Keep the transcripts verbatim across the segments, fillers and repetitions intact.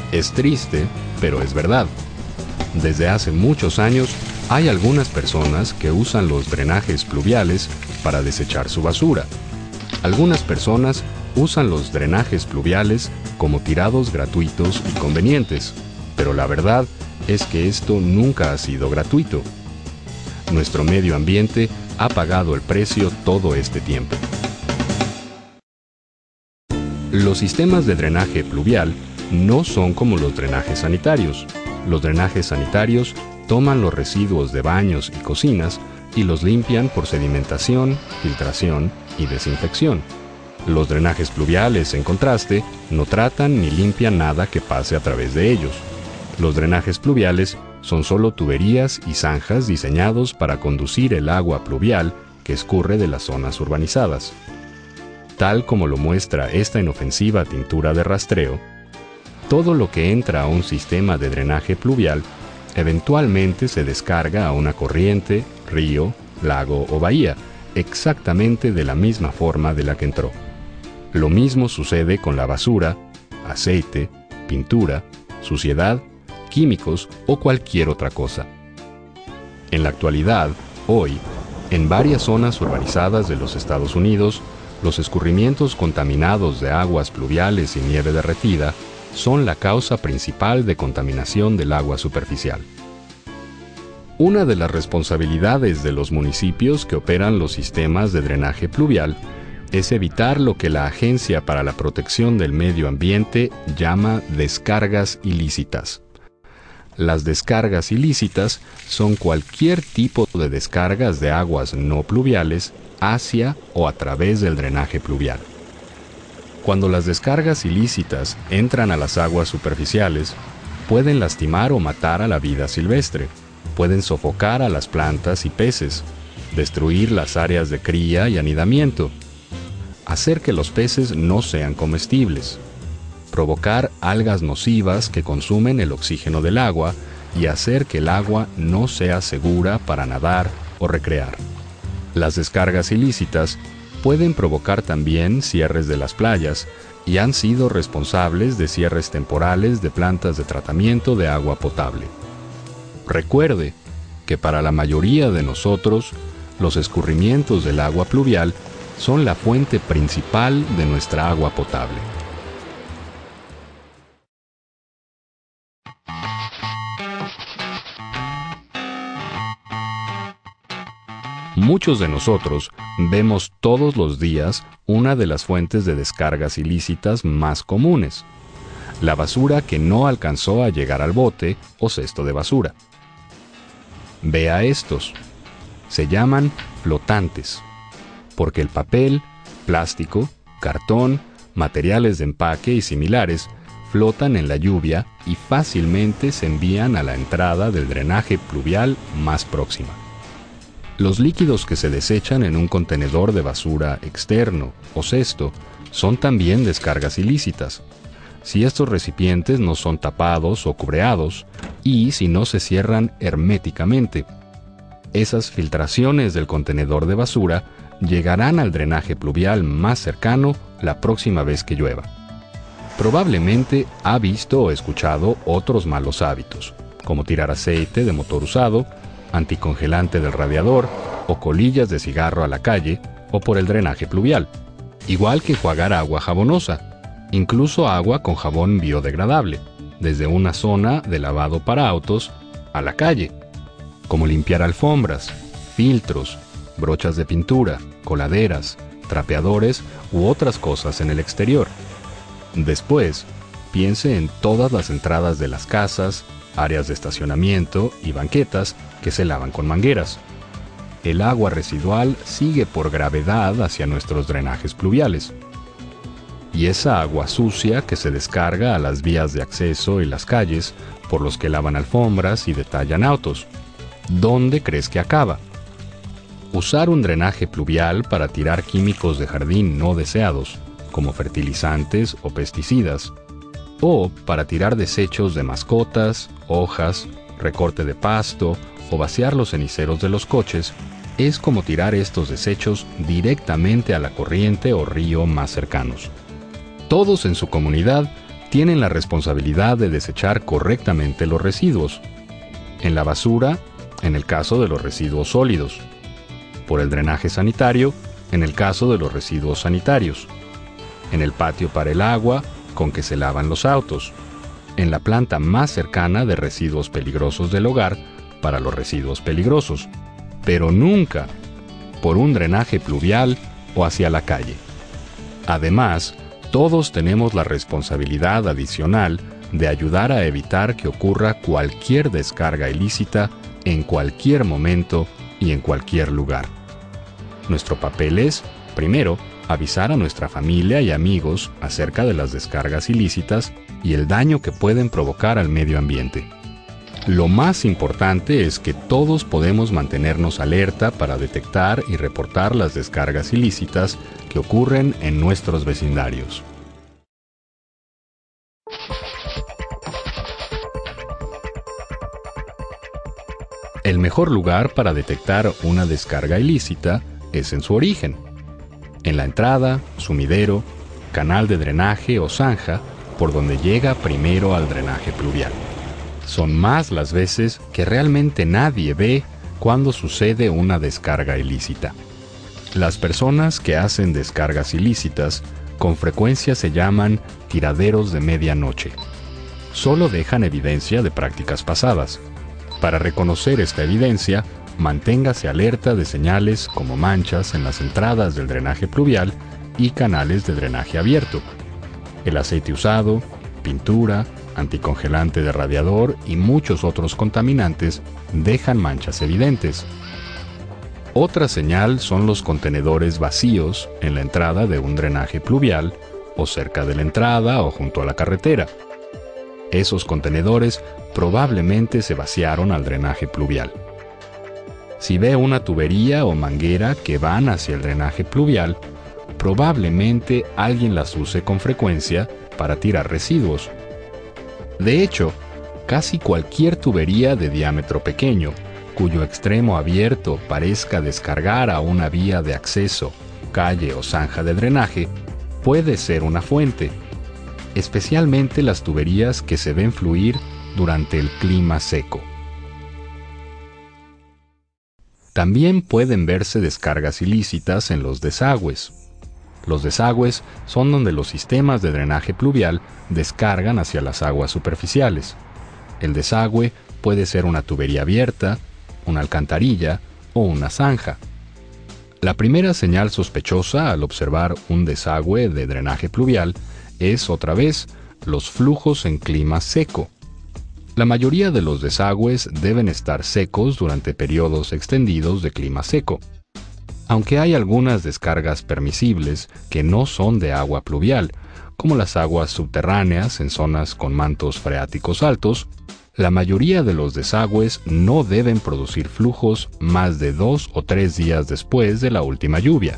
Es triste, pero es verdad. Desde hace muchos años, hay algunas personas que usan los drenajes pluviales para desechar su basura. Algunas personas usan los drenajes pluviales como tirados gratuitos y convenientes, pero la verdad es que esto nunca ha sido gratuito. Nuestro medio ambiente ha pagado el precio todo este tiempo. Los sistemas de drenaje pluvial no son como los drenajes sanitarios. Los drenajes sanitarios toman los residuos de baños y cocinas y los limpian por sedimentación, filtración y desinfección. Los drenajes pluviales, en contraste, no tratan ni limpian nada que pase a través de ellos. Los drenajes pluviales son solo tuberías y zanjas diseñados para conducir el agua pluvial que escurre de las zonas urbanizadas. Tal como lo muestra esta inofensiva tintura de rastreo, todo lo que entra a un sistema de drenaje pluvial eventualmente se descarga a una corriente, río, lago o bahía, exactamente de la misma forma de la que entró. Lo mismo sucede con la basura, aceite, pintura, suciedad, químicos o cualquier otra cosa. En la actualidad, hoy, en varias zonas urbanizadas de los Estados Unidos, los escurrimientos contaminados de aguas pluviales y nieve derretida son la causa principal de contaminación del agua superficial. Una de las responsabilidades de los municipios que operan los sistemas de drenaje pluvial es evitar lo que la Agencia para la Protección del Medio Ambiente llama descargas ilícitas. Las descargas ilícitas son cualquier tipo de descargas de aguas no pluviales hacia o a través del drenaje pluvial. Cuando las descargas ilícitas entran a las aguas superficiales, pueden lastimar o matar a la vida silvestre, pueden sofocar a las plantas y peces, destruir las áreas de cría y anidamiento, hacer que los peces no sean comestibles, provocar algas nocivas que consumen el oxígeno del agua y hacer que el agua no sea segura para nadar o recrear. Las descargas ilícitas pueden provocar también cierres de las playas y han sido responsables de cierres temporales de plantas de tratamiento de agua potable. Recuerde que para la mayoría de nosotros, los escurrimientos del agua pluvial son la fuente principal de nuestra agua potable. Muchos de nosotros vemos todos los días una de las fuentes de descargas ilícitas más comunes: la basura que no alcanzó a llegar al bote o cesto de basura. Vea estos. Se llaman flotantes, porque el papel, plástico, cartón, materiales de empaque y similares flotan en la lluvia y fácilmente se envían a la entrada del drenaje pluvial más próxima. Los líquidos que se desechan en un contenedor de basura externo o cesto son también descargas ilícitas, si estos recipientes no son tapados o cubreados y si no se cierran herméticamente. Esas filtraciones del contenedor de basura llegarán al drenaje pluvial más cercano la próxima vez que llueva. Probablemente ha visto o escuchado otros malos hábitos, como tirar aceite de motor usado, anticongelante del radiador o colillas de cigarro a la calle o por el drenaje pluvial, igual que enjuagar agua jabonosa, incluso agua con jabón biodegradable, desde una zona de lavado para autos a la calle, como limpiar alfombras, filtros, brochas de pintura, coladeras, trapeadores u otras cosas en el exterior. Después, piense en todas las entradas de las casas, áreas de estacionamiento y banquetas que se lavan con mangueras. El agua residual sigue por gravedad hacia nuestros drenajes pluviales. Y esa agua sucia que se descarga a las vías de acceso y las calles por los que lavan alfombras y detallan autos, ¿dónde crees que acaba? Usar un drenaje pluvial para tirar químicos de jardín no deseados, como fertilizantes o pesticidas, o para tirar desechos de mascotas, hojas, recorte de pasto o vaciar los ceniceros de los coches, es como tirar estos desechos directamente a la corriente o río más cercanos. Todos en su comunidad tienen la responsabilidad de desechar correctamente los residuos. En la basura, en el caso de los residuos sólidos. Por el drenaje sanitario, en el caso de los residuos sanitarios. En el patio para el agua, con que se lavan los autos. En la planta más cercana de residuos peligrosos del hogar, para los residuos peligrosos. Pero nunca por un drenaje pluvial o hacia la calle. Además, todos tenemos la responsabilidad adicional de ayudar a evitar que ocurra cualquier descarga ilícita en cualquier momento y en cualquier lugar. Nuestro papel es, primero, avisar a nuestra familia y amigos acerca de las descargas ilícitas y el daño que pueden provocar al medio ambiente. Lo más importante es que todos podemos mantenernos alerta para detectar y reportar las descargas ilícitas que ocurren en nuestros vecindarios. El mejor lugar para detectar una descarga ilícita es en su origen. En la entrada, sumidero, canal de drenaje o zanja por donde llega primero al drenaje pluvial. Son más las veces que realmente nadie ve cuando sucede una descarga ilícita. Las personas que hacen descargas ilícitas con frecuencia se llaman tiraderos de medianoche. Solo dejan evidencia de prácticas pasadas. Para reconocer esta evidencia, manténgase alerta de señales como manchas en las entradas del drenaje pluvial y canales de drenaje abierto. El aceite usado, pintura, anticongelante de radiador y muchos otros contaminantes dejan manchas evidentes. Otra señal son los contenedores vacíos en la entrada de un drenaje pluvial o cerca de la entrada o junto a la carretera. Esos contenedores probablemente se vaciaron al drenaje pluvial. Si ve una tubería o manguera que van hacia el drenaje pluvial, probablemente alguien las use con frecuencia para tirar residuos. De hecho, casi cualquier tubería de diámetro pequeño, cuyo extremo abierto parezca descargar a una vía de acceso, calle o zanja de drenaje, puede ser una fuente, especialmente las tuberías que se ven fluir durante el clima seco. También pueden verse descargas ilícitas en los desagües. Los desagües son donde los sistemas de drenaje pluvial descargan hacia las aguas superficiales. El desagüe puede ser una tubería abierta, una alcantarilla o una zanja. La primera señal sospechosa al observar un desagüe de drenaje pluvial es, otra vez, los flujos en clima seco. La mayoría de los desagües deben estar secos durante periodos extendidos de clima seco. Aunque hay algunas descargas permisibles que no son de agua pluvial, como las aguas subterráneas en zonas con mantos freáticos altos, la mayoría de los desagües no deben producir flujos más de dos o tres días después de la última lluvia.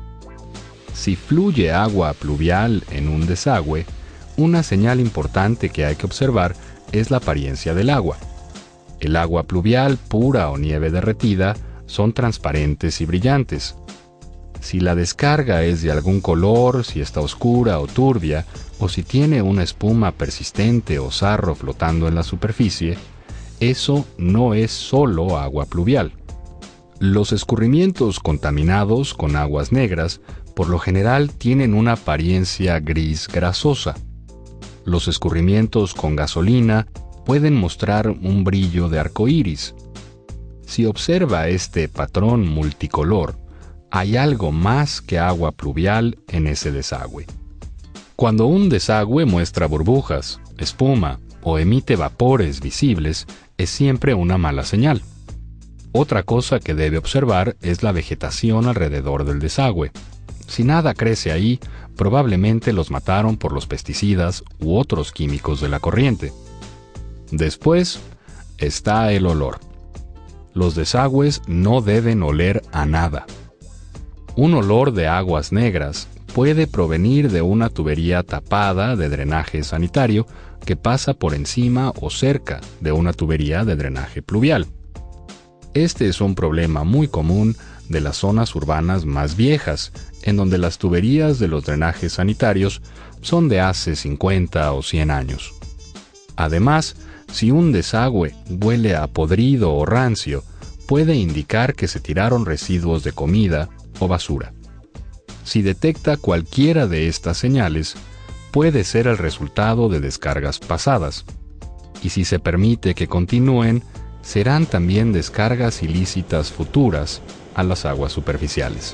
Si fluye agua pluvial en un desagüe, una señal importante que hay que observar es la apariencia del agua. El agua pluvial pura o nieve derretida son transparentes y brillantes. Si la descarga es de algún color, si está oscura o turbia, o si tiene una espuma persistente o sarro flotando en la superficie, eso no es solo agua pluvial. Los escurrimientos contaminados con aguas negras por lo general tienen una apariencia gris grasosa. Los escurrimientos con gasolina pueden mostrar un brillo de arco iris. Si observa este patrón multicolor, hay algo más que agua pluvial en ese desagüe. Cuando un desagüe muestra burbujas, espuma o emite vapores visibles, es siempre una mala señal. Otra cosa que debe observar es la vegetación alrededor del desagüe. Si nada crece ahí, probablemente los mataron por los pesticidas u otros químicos de la corriente. Después está el olor. Los desagües no deben oler a nada. Un olor de aguas negras puede provenir de una tubería tapada de drenaje sanitario que pasa por encima o cerca de una tubería de drenaje pluvial. Este es un problema muy común de las zonas urbanas más viejas, en donde las tuberías de los drenajes sanitarios son de hace cincuenta o cien años. Además, si un desagüe huele a podrido o rancio, puede indicar que se tiraron residuos de comida o basura. Si detecta cualquiera de estas señales, puede ser el resultado de descargas pasadas, y si se permite que continúen, serán también descargas ilícitas futuras a las aguas superficiales.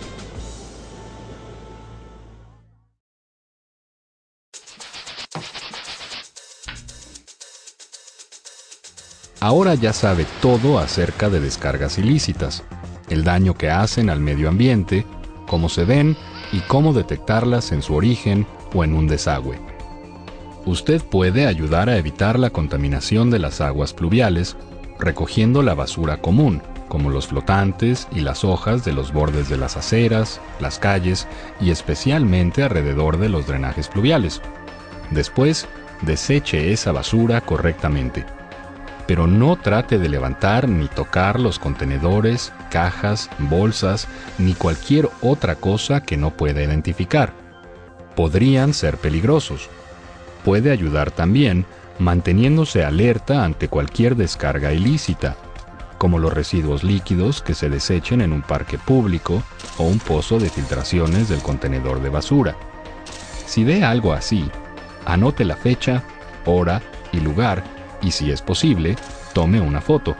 Ahora ya sabe todo acerca de descargas ilícitas, el daño que hacen al medio ambiente, cómo se ven y cómo detectarlas en su origen o en un desagüe. Usted puede ayudar a evitar la contaminación de las aguas pluviales recogiendo la basura común, como los flotantes y las hojas de los bordes de las aceras, las calles y especialmente alrededor de los drenajes pluviales. Después, deseche esa basura correctamente. Pero no trate de levantar ni tocar los contenedores, cajas, bolsas, ni cualquier otra cosa que no pueda identificar. Podrían ser peligrosos. Puede ayudar también manteniéndose alerta ante cualquier descarga ilícita, como los residuos líquidos que se desechen en un parque público o un pozo de filtraciones del contenedor de basura. Si ve algo así, anote la fecha, hora y lugar y, si es posible, tome una foto.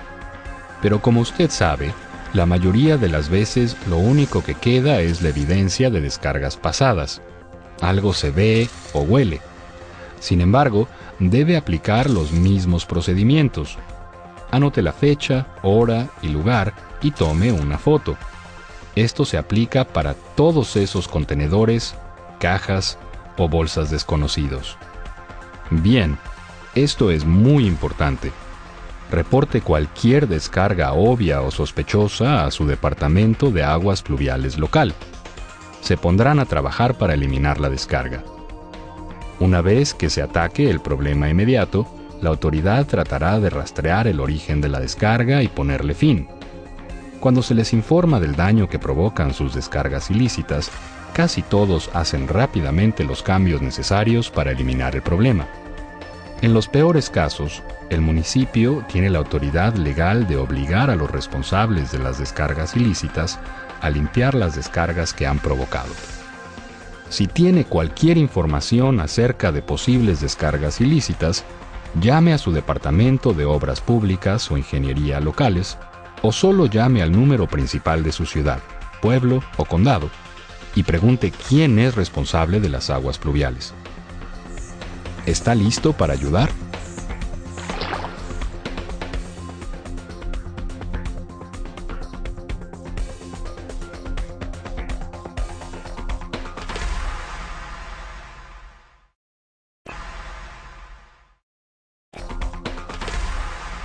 Pero como usted sabe, la mayoría de las veces lo único que queda es la evidencia de descargas pasadas. Algo se ve o huele. Sin embargo, debe aplicar los mismos procedimientos. Anote la fecha, hora y lugar y tome una foto. Esto se aplica para todos esos contenedores, cajas o bolsas desconocidos. Bien, esto es muy importante. Reporte cualquier descarga obvia o sospechosa a su departamento de aguas pluviales local. Se pondrán a trabajar para eliminar la descarga. Una vez que se ataque el problema inmediato, la autoridad tratará de rastrear el origen de la descarga y ponerle fin. Cuando se les informa del daño que provocan sus descargas ilícitas, casi todos hacen rápidamente los cambios necesarios para eliminar el problema. En los peores casos, el municipio tiene la autoridad legal de obligar a los responsables de las descargas ilícitas a limpiar las descargas que han provocado. Si tiene cualquier información acerca de posibles descargas ilícitas, llame a su departamento de obras públicas o ingeniería locales, o solo llame al número principal de su ciudad, pueblo o condado, y pregunte quién es responsable de las aguas pluviales. ¿Está listo para ayudar?